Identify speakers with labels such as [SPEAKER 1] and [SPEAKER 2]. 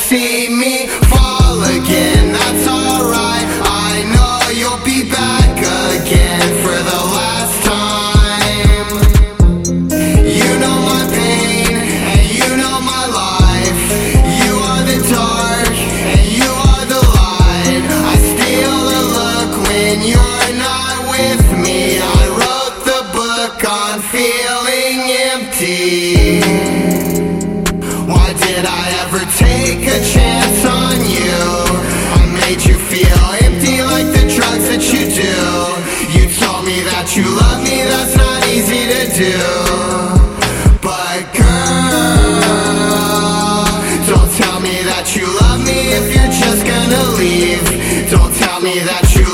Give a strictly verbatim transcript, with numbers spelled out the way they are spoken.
[SPEAKER 1] see me fall again. That's alright, I know you'll be back again for the last time. You know my pain, and you know my life. You are the dark, and you are the light. I steal a look when you're not with me. I wrote the book on feeling empty. Why did I ever take a chance on you? I made you feel empty like the drugs that you do. You told me that you love me, that's not easy to do. But girl, don't tell me that you love me if you're just gonna leave. Don't tell me that you